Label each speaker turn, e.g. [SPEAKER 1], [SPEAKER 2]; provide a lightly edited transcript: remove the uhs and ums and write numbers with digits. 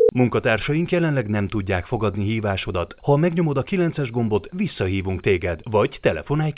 [SPEAKER 1] Munkatársaink jelenleg nem tudják fogadni hívásodat. Ha megnyomod a 9-es gombot, visszahívunk téged, vagy telefonálj